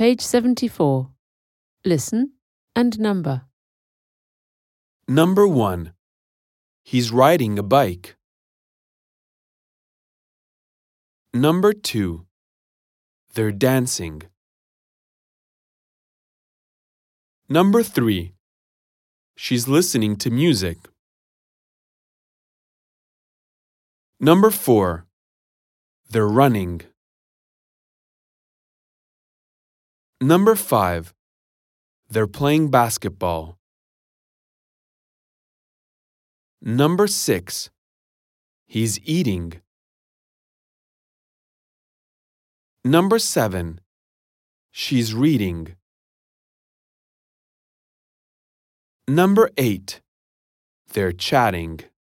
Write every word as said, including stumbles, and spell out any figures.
Page seventy-four. Listen and number. Number one. He's riding a bike. Number two. They're dancing. Number three. She's listening to music. Number four. They're running. Number five. They're playing basketball. Number six. He's eating. Number seven. She's reading. Number eight. They're chatting.